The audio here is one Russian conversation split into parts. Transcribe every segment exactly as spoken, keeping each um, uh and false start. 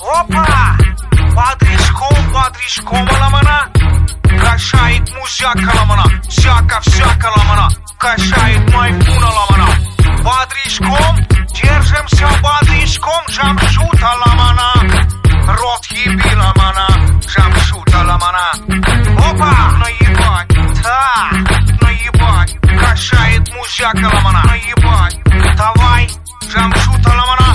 Опа! Бодрячком, бодрячком, ламана. Качает музяка, ламана. Всяка, всяка, ламана. Качает майфуна, ламана. Бодрячком, держимся бодрячком. Джамшута, ламана. Рот еби, ламана. Джамшута, ламана. Опа! Наебать, та, наебать. Качает музяка, ламана. Наебать, давай. Джамшута, ламана.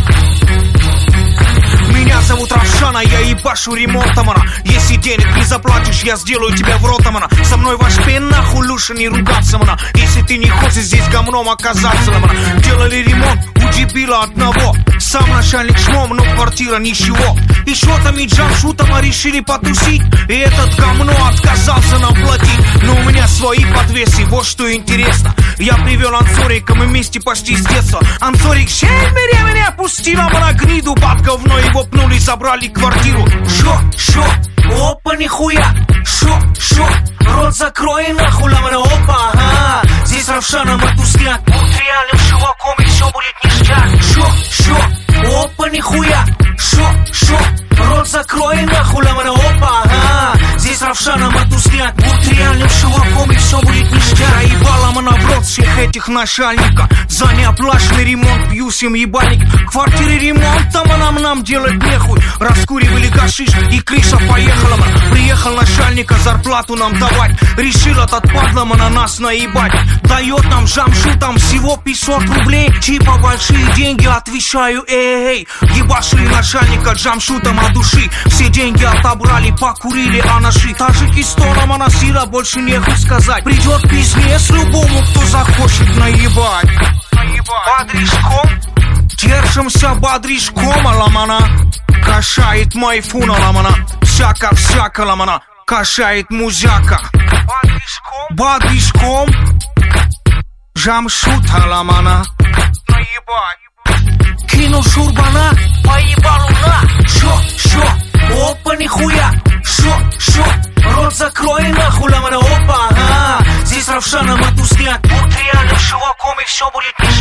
Меня зовут Равшана, я ебашу ремонтом, она. Если денег не заплатишь, я сделаю тебя в рот, она. Со мной ваш пен нахуй лучше не ругаться, она. Если ты не хочешь здесь говном оказаться, она. Делали ремонт у дебила одного. Сам начальник шмом, но квартира ничего. И шотом и джамшутом решили потусить. И этот говно отказался нам платить. Но у меня свои подвесы, вот что интересно. Я привел Анцорика, мы вместе почти с детства. Анцорик, щель меня, меня пустила, на гниду под говно его пнули, забрали квартиру. Шо, шо, опа, нихуя. Шо, шо, рот закрой нахуй, ламана, опа, ага. Здесь Равшана Матусняк, будь реальным чуваком и все будет ништяк. Шо, шо, опа, нихуя. Шо, шо, рот закрой нахуй, ламана, опа, ага. Здесь Равшана Матусняк, будь реальным чуваком и все будет ништяк. Ебала мана в рот всех этих начальников. За неоплаченный ремонт пьюсь им ебальник. Квартиры ремонтом а нам, нам делать нехуй. Раскуривали гашиш и крыша поехала, мана. Приехал начальника зарплату нам давать. Решил этот падла на нас наебать. Дает нам джамшутам всего пятьсот рублей. Типа большие деньги, отвечаю, эй, эй. Ебашили начальника джамшутом от души. Все деньги отобрали, покурили, а наши Таджикистаном она сила, больше нехуй сказать. Придет бизнес любому, кто захочет наебать. Бодрячком, держимся бодрячком, ламана. Кашает майфуна, ламана. Всяка, всяка, ламана. Кашает музяка. Бодрячком, бодрячком. Джамшута, ламана. Наебать. Кину шурбана, поебалу на. Шо, шо, опа, нихуя. Шо, шо, рот закрой нахуй, ламана, опа, ага. Здесь Равшана Матусняк, будь реальным чуваком и все будет ништяк.